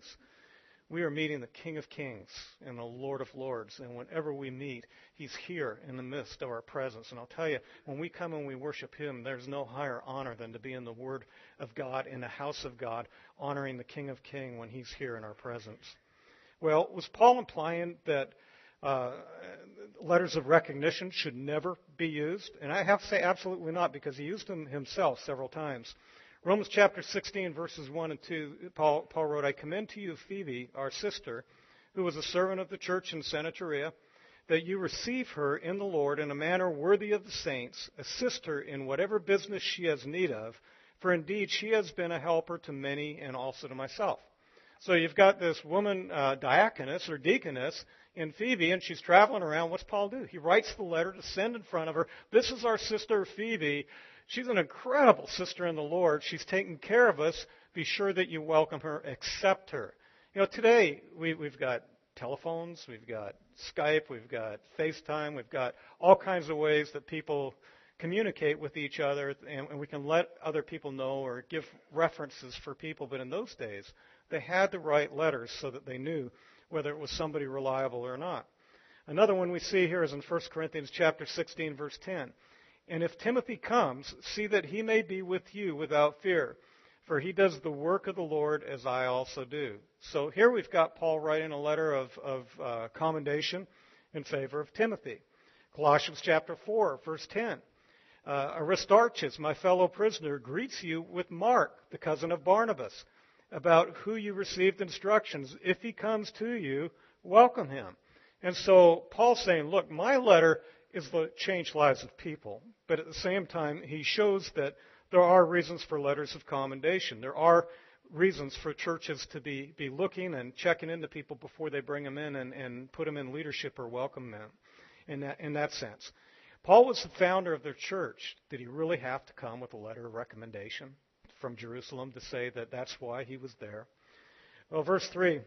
We are meeting the King of Kings and the Lord of Lords, and whenever we meet, He's here in the midst of our presence. And I'll tell you, when we come and we worship Him, there's no higher honor than to be in the Word of God, in the house of God, honoring the King of Kings when He's here in our presence. Well, was Paul implying that uh, letters of recognition should never be used? And I have to say absolutely not, because he used them himself several times. Romans chapter sixteen, verses one and two, Paul, Paul wrote, I commend to you Phoebe, our sister, who was a servant of the church in Cenchrea, that you receive her in the Lord in a manner worthy of the saints, assist her in whatever business she has need of, for indeed she has been a helper to many and also to myself. So you've got this woman, uh, diaconess or deaconess in Phoebe, and she's traveling around. What's Paul do? He writes the letter to send in front of her. This is our sister Phoebe. She's an incredible sister in the Lord. She's taking care of us. Be sure that you welcome her, accept her. You know, today we, we've got telephones, we've got Skype, we've got FaceTime, we've got all kinds of ways that people communicate with each other, and, and we can let other people know or give references for people. But in those days, they had to write letters so that they knew whether it was somebody reliable or not. Another one we see here is in First Corinthians chapter sixteen, verse ten. And if Timothy comes, see that he may be with you without fear, for he does the work of the Lord as I also do. So here we've got Paul writing a letter of, of uh, commendation in favor of Timothy. Colossians chapter four, verse ten. Uh, Aristarchus, my fellow prisoner, greets you with Mark, the cousin of Barnabas, about who you received instructions. If he comes to you, welcome him. And so Paul's saying, look, my letter is to change lives of people. But at the same time, he shows that there are reasons for letters of commendation. There are reasons for churches to be, be looking and checking into people before they bring them in and, and put them in leadership or welcome them in that, in that sense. Paul was the founder of their church. Did he really have to come with a letter of recommendation from Jerusalem to say that that's why he was there? Well, verse three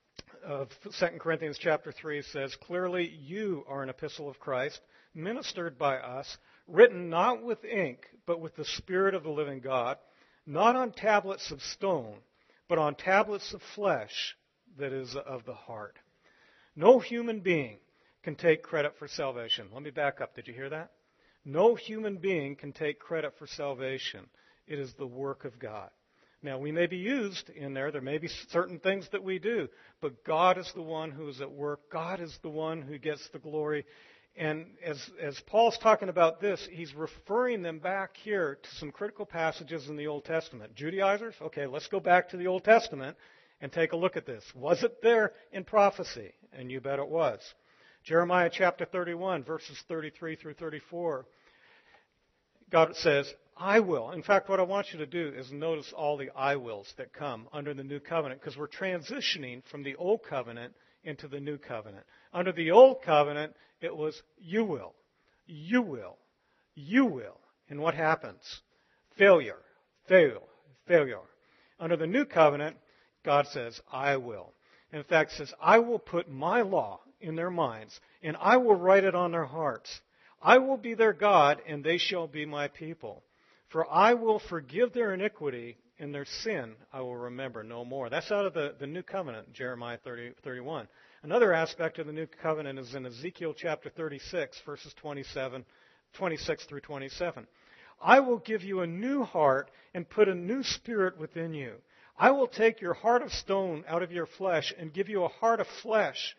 of Second Corinthians chapter three says, clearly you are an epistle of Christ, ministered by us, written not with ink, but with the Spirit of the living God, not on tablets of stone, but on tablets of flesh, that is of the heart. No human being can take credit for salvation. Let me back up. Did you hear that? No human being can take credit for salvation. It is the work of God. Now, we may be used in there. There may be certain things that we do, but God is the one who is at work. God is the one who gets the glory. And as, as Paul's talking about this, he's referring them back here to some critical passages in the Old Testament. Judaizers, okay, let's go back to the Old Testament and take a look at this. Was it there in prophecy? And you bet it was. Jeremiah chapter thirty-one, verses thirty-three through thirty-four. God says, I will. In fact, what I want you to do is notice all the I wills that come under the new covenant, because we're transitioning from the old covenant into the new covenant. Under the old covenant, it was you will, you will, you will. And what happens? Failure, fail, failure. Under the new covenant, God says, I will. In fact, it says, I will put my law in their minds, and I will write it on their hearts. I will be their God, and they shall be my people. For I will forgive their iniquity, and their sin I will remember no more. That's out of the, the New Covenant, Jeremiah thirty, thirty-one. Another aspect of the New Covenant is in Ezekiel chapter thirty-six, verses twenty-seven, twenty-six through twenty-seven. I will give you a new heart and put a new spirit within you. I will take your heart of stone out of your flesh and give you a heart of flesh.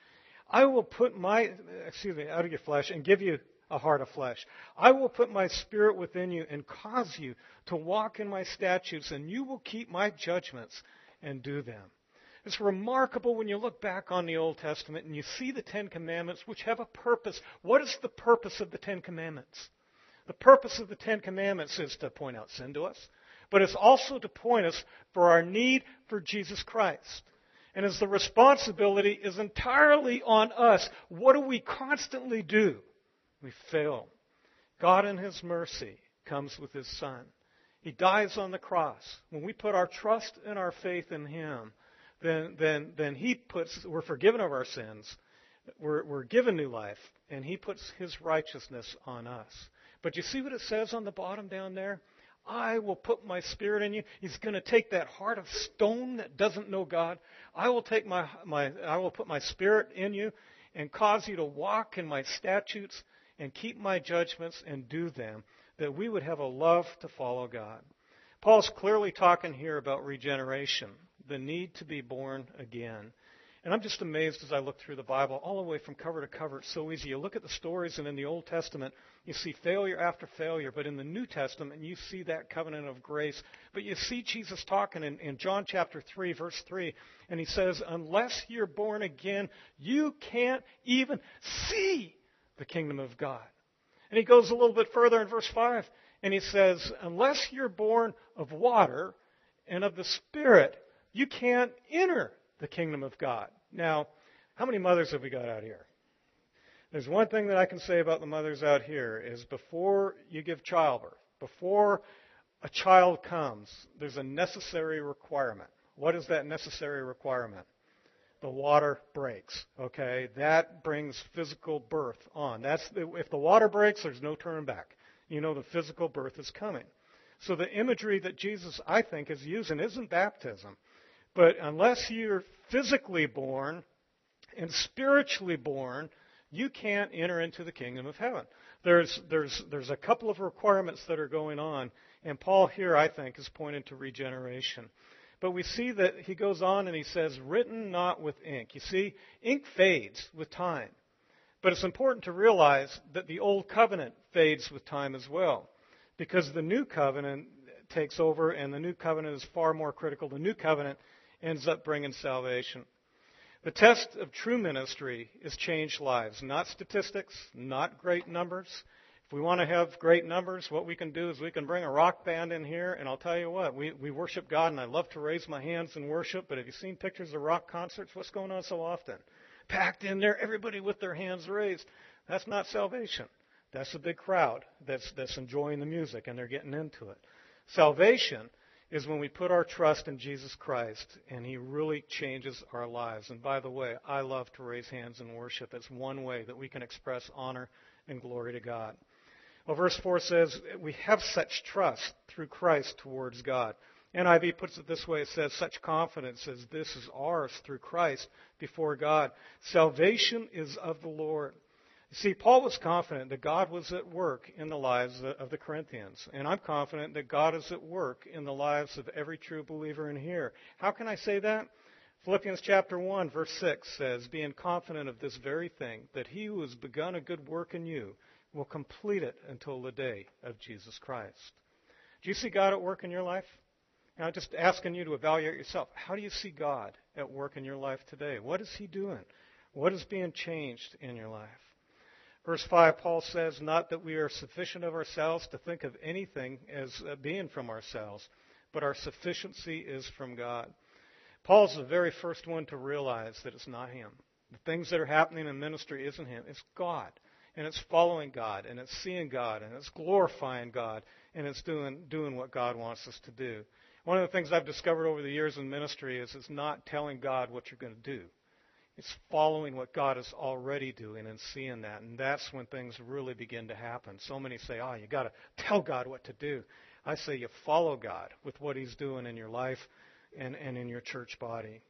I will put my, excuse me, out of your flesh and give you a heart of flesh. I will put my spirit within you and cause you to walk in my statutes, and you will keep my judgments and do them. It's remarkable when you look back on the Old Testament and you see the Ten Commandments, which have a purpose. What is the purpose of the Ten Commandments? The purpose of the Ten Commandments is to point out sin to us, but it's also to point us for our need for Jesus Christ. And as the responsibility is entirely on us, what do we constantly do? We fail. God in His mercy comes with His Son. He dies on the cross. When we put our trust and our faith in Him, then then then He puts, we're forgiven of our sins, we're, we're given new life, and He puts His righteousness on us. But you see what it says on the bottom down there? I will put my spirit in you. He's going to take that heart of stone that doesn't know God. I will take my my I will put my spirit in you and cause you to walk in my statutes and keep my judgments and do them, that we would have a love to follow God. Paul's clearly talking here about regeneration, the need to be born again. And I'm just amazed as I look through the Bible, all the way from cover to cover. It's so easy. You look at the stories, and in the Old Testament, you see failure after failure. But in the New Testament, you see that covenant of grace. But you see Jesus talking in, in John chapter three, verse three, and He says, unless you're born again, you can't even see the kingdom of God. And He goes a little bit further in verse five, and He says, unless you're born of water and of the Spirit, you can't enter the kingdom of God. Now, how many mothers have we got out here? There's one thing that I can say about the mothers out here is before you give childbirth, before a child comes, there's a necessary requirement. What is that necessary requirement? The water breaks, okay? That brings physical birth on. That's the, if the water breaks, there's no turning back. You know the physical birth is coming. So the imagery that Jesus, I think, is using isn't baptism. But unless you're physically born and spiritually born, you can't enter into the kingdom of heaven. There's, there's, there's a couple of requirements that are going on, and Paul here, I think, is pointing to regeneration. But we see that he goes on and he says, written not with ink. You see, ink fades with time. But it's important to realize that the old covenant fades with time as well, because the new covenant takes over, and the new covenant is far more critical. The new covenant ends up bringing salvation. The test of true ministry is changed lives, not statistics, not great numbers. If we want to have great numbers, what we can do is we can bring a rock band in here, and I'll tell you what, we, we worship God, and I love to raise my hands in worship, but have you seen pictures of rock concerts? What's going on so often? Packed in there, everybody with their hands raised. That's not salvation. That's a big crowd that's, that's enjoying the music, and they're getting into it. Salvation is when we put our trust in Jesus Christ, and He really changes our lives. And by the way, I love to raise hands in worship. It's one way that we can express honor and glory to God. Well, verse four says, we have such trust through Christ towards God. N I V puts it this way, it says, such confidence as this is ours through Christ before God. Salvation is of the Lord. You see, Paul was confident that God was at work in the lives of the Corinthians. And I'm confident that God is at work in the lives of every true believer in here. How can I say that? Philippians chapter one, verse six says, being confident of this very thing, that He who has begun a good work in you will complete it until the day of Jesus Christ. Do you see God at work in your life? Now, I'm just asking you to evaluate yourself. How do you see God at work in your life today? What is He doing? What is being changed in your life? Verse five, Paul says, not that we are sufficient of ourselves to think of anything as being from ourselves, but our sufficiency is from God. Paul's the very first one to realize that it's not him. The things that are happening in ministry isn't him. It's God. And it's following God, and it's seeing God, and it's glorifying God, and it's doing, doing what God wants us to do. One of the things I've discovered over the years in ministry is it's not telling God what you're going to do. It's following what God is already doing and seeing that. And that's when things really begin to happen. So many say, oh, you got to tell God what to do. I say you follow God with what He's doing in your life and, and in your church body.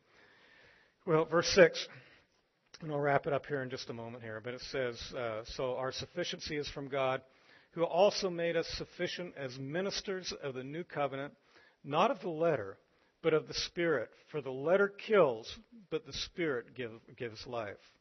Well, verse six, and I'll wrap it up here in just a moment here, but it says, uh, so our sufficiency is from God, who also made us sufficient as ministers of the new covenant, not of the letter, but of the Spirit. For the letter kills, but the Spirit give, gives life.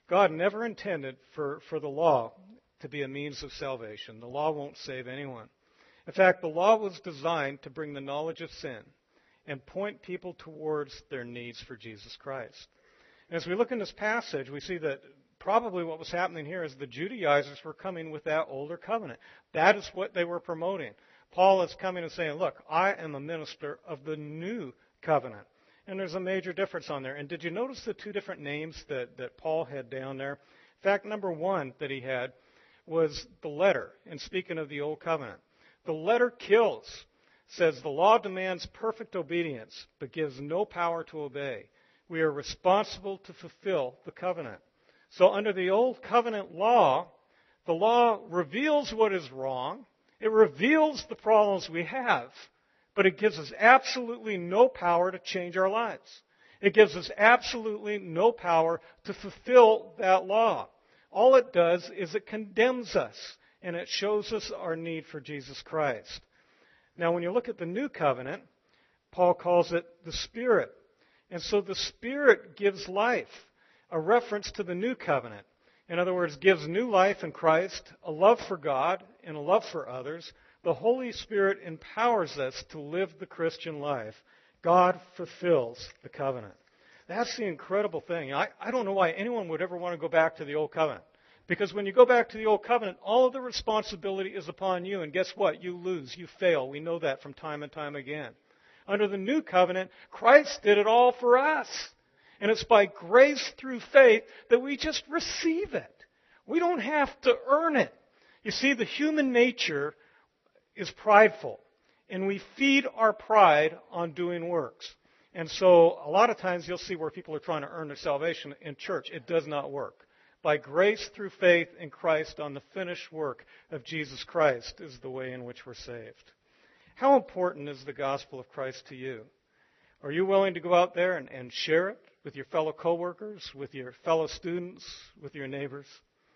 God never intended for, for the law to be a means of salvation. The law won't save anyone. In fact, the law was designed to bring the knowledge of sin and point people towards their needs for Jesus Christ. And as we look in this passage, we see that probably what was happening here is the Judaizers were coming with that older covenant. That is what they were promoting. Paul is coming and saying, look, I am a minister of the new covenant. And there's a major difference on there. And did you notice the two different names that, that Paul had down there? Fact number one that he had was the letter. And speaking of the old covenant, the letter kills. Says the law demands perfect obedience, but gives no power to obey. We are responsible to fulfill the covenant. So under the old covenant law, the law reveals what is wrong. It reveals the problems we have, but it gives us absolutely no power to change our lives. It gives us absolutely no power to fulfill that law. All it does is it condemns us, and it shows us our need for Jesus Christ. Now, when you look at the new covenant, Paul calls it the Spirit. And so the Spirit gives life, a reference to the new covenant. In other words, gives new life in Christ, a love for God, and a love for others. The Holy Spirit empowers us to live the Christian life. God fulfills the covenant. That's the incredible thing. I, I don't know why anyone would ever want to go back to the old covenant. Because when you go back to the old covenant, all of the responsibility is upon you. And guess what? You lose. You fail. We know that from time and time again. Under the new covenant, Christ did it all for us. And it's by grace through faith that we just receive it. We don't have to earn it. You see, the human nature is prideful. And we feed our pride on doing works. And so a lot of times you'll see where people are trying to earn their salvation in church. It does not work. By grace through faith in Christ on the finished work of Jesus Christ is the way in which we're saved. How important is the gospel of Christ to you? Are you willing to go out there and, and share it with your fellow coworkers, with your fellow students, with your neighbors?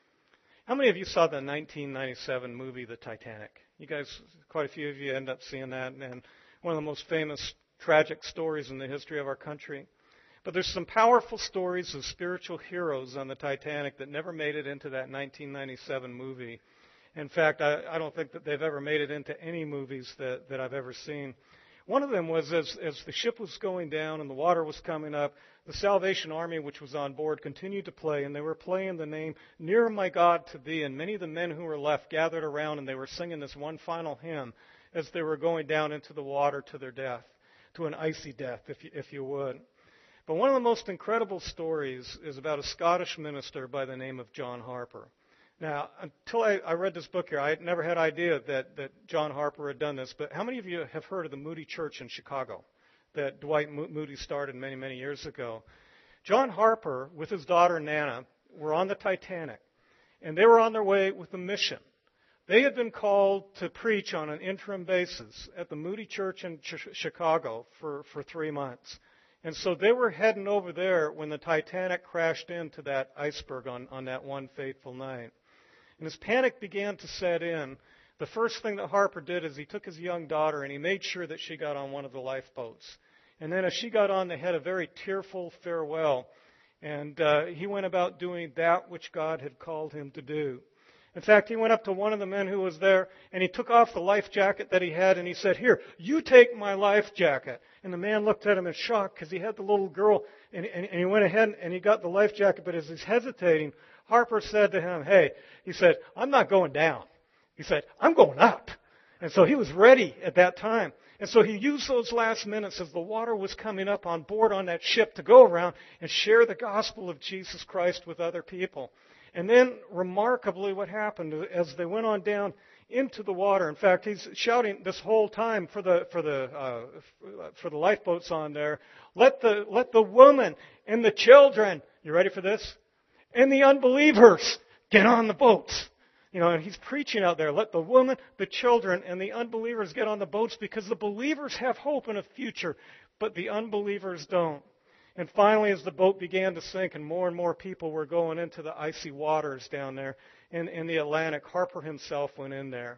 How many of you saw the nineteen ninety-seven movie, The Titanic? You guys, quite a few of you end up seeing that, and one of the most famous tragic stories in the history of our country. But there's some powerful stories of spiritual heroes on the Titanic that never made it into that nineteen ninety-seven movie. In fact, I, I don't think that they've ever made it into any movies that, that I've ever seen. One of them was as, as the ship was going down and the water was coming up, the Salvation Army, which was on board, continued to play, and they were playing the name, Nearer My God to Thee, and many of the men who were left gathered around, and they were singing this one final hymn as they were going down into the water to their death, to an icy death, if you, if you would. But one of the most incredible stories is about a Scottish minister by the name of John Harper. Now, until I, I read this book here, I had never had idea that, that John Harper had done this. But how many of you have heard of the Moody Church in Chicago that Dwight Moody started many, many years ago? John Harper, with his daughter Nana, were on the Titanic, and they were on their way with a mission. They had been called to preach on an interim basis at the Moody Church in Ch- Chicago for, for three months. And so they were heading over there when the Titanic crashed into that iceberg on, on that one fateful night. And as panic began to set in, the first thing that Harper did is he took his young daughter and he made sure that she got on one of the lifeboats. And then as she got on, they had a very tearful farewell. And uh, he went about doing that which God had called him to do. In fact, he went up to one of the men who was there, and he took off the life jacket that he had, and he said, "Here, you take my life jacket." And the man looked at him in shock because he had the little girl, and, and, and he went ahead and he got the life jacket. But as he's hesitating, Harper said to him, "Hey," he said, "I'm not going down." He said, "I'm going up." And so he was ready at that time. And so he used those last minutes as the water was coming up on board on that ship to go around and share the gospel of Jesus Christ with other people. And then, remarkably, what happened as they went on down into the water. In fact, he's shouting this whole time for the for the uh, for the lifeboats on there. Let the let the woman and the children. You ready for this? And the unbelievers get on the boats. You know, and he's preaching out there. Let the woman, the children, and the unbelievers get on the boats because the believers have hope in a future, but the unbelievers don't. And finally, as the boat began to sink and more and more people were going into the icy waters down there in, in the Atlantic, Harper himself went in there.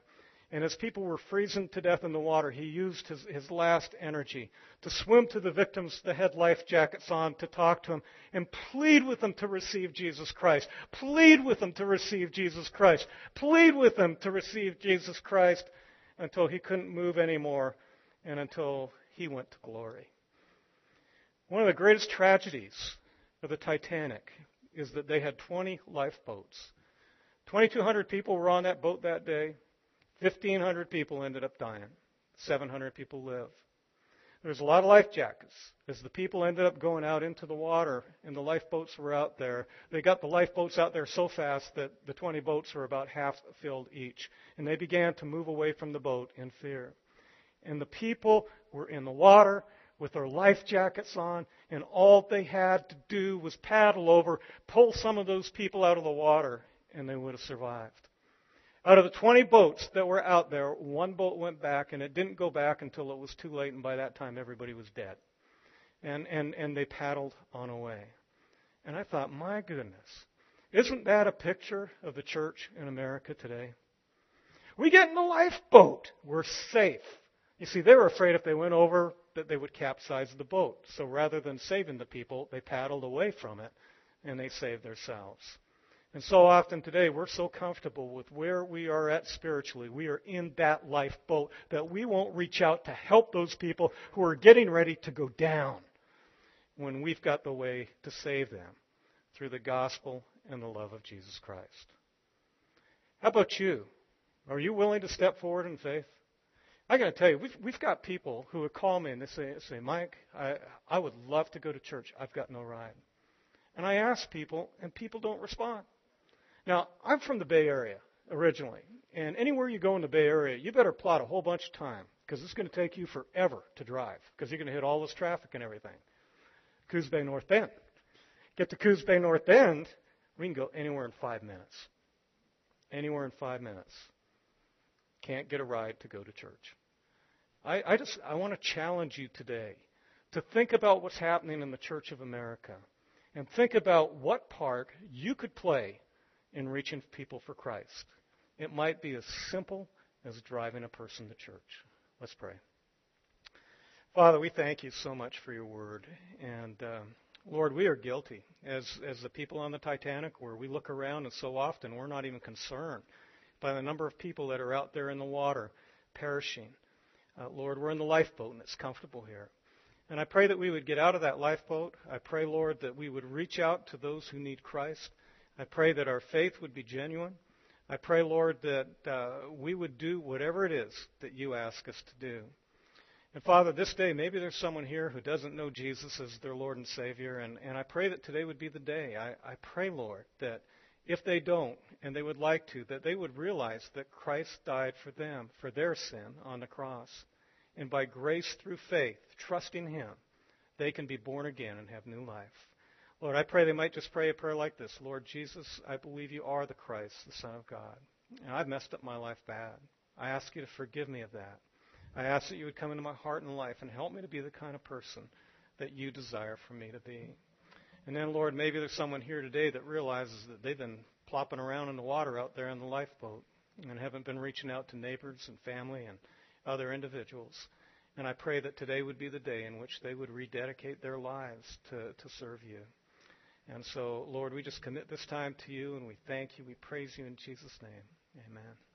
And as people were freezing to death in the water, he used his, his last energy to swim to the victims that had life jackets on, to talk to them and plead with them to receive Jesus Christ. Plead with them to receive Jesus Christ. Plead with them to receive Jesus Christ until he couldn't move anymore and until he went to glory. One of the greatest tragedies of the Titanic is that they had twenty lifeboats. twenty-two hundred people were on that boat that day. fifteen hundred people ended up dying. seven hundred people lived. There was a lot of life jackets. As the people ended up going out into the water and the lifeboats were out there, they got the lifeboats out there so fast that the twenty boats were about half filled each. And they began to move away from the boat in fear. And the people were in the water with their life jackets on, and all they had to do was paddle over, pull some of those people out of the water, and they would have survived. Out of the twenty boats that were out there, one boat went back, and it didn't go back until it was too late, and by that time everybody was dead. And, and, and they paddled on away. And I thought, my goodness, isn't that a picture of the church in America today? We get in the lifeboat. We're safe. You see, they were afraid if they went over that they would capsize the boat. So rather than saving the people, they paddled away from it, and they saved themselves. And so often today, we're so comfortable with where we are at spiritually. We are in that lifeboat that we won't reach out to help those people who are getting ready to go down when we've got the way to save them through the gospel and the love of Jesus Christ. How about you? Are you willing to step forward in faith? I got to tell you, we've, we've got people who would call me and they say, say Mike, I, I would love to go to church. I've got no ride. And I ask people, and people don't respond. Now, I'm from the Bay Area originally, and anywhere you go in the Bay Area, you better plot a whole bunch of time because it's going to take you forever to drive because you're going to hit all this traffic and everything. Coos Bay North Bend. Get to Coos Bay North Bend, we can go anywhere in five minutes. Anywhere in five minutes. Can't get a ride to go to church. I, I just I want to challenge you today to think about what's happening in the Church of America and think about what part you could play in reaching people for Christ. It might be as simple as driving a person to church. Let's pray. Father, we thank you so much for your word. And um, Lord, we are guilty as, as the people on the Titanic where we look around and so often we're not even concerned by the number of people that are out there in the water perishing. Uh, Lord, we're in the lifeboat and it's comfortable here. And I pray that we would get out of that lifeboat. I pray, Lord, that we would reach out to those who need Christ. I pray that our faith would be genuine. I pray, Lord, that uh, we would do whatever it is that you ask us to do. And Father, this day, maybe there's someone here who doesn't know Jesus as their Lord and Savior, and, and I pray that today would be the day. I, I pray, Lord, that if they don't, and they would like to, that they would realize that Christ died for them, for their sin on the cross. And by grace through faith, trusting Him, they can be born again and have new life. Lord, I pray they might just pray a prayer like this. Lord Jesus, I believe you are the Christ, the Son of God. And I've messed up my life bad. I ask you to forgive me of that. I ask that you would come into my heart and life and help me to be the kind of person that you desire for me to be. And then, Lord, maybe there's someone here today that realizes that they've been plopping around in the water out there in the lifeboat and haven't been reaching out to neighbors and family and other individuals. And I pray that today would be the day in which they would rededicate their lives to, to serve you. And so, Lord, we just commit this time to you, and we thank you. We praise you in Jesus' name. Amen.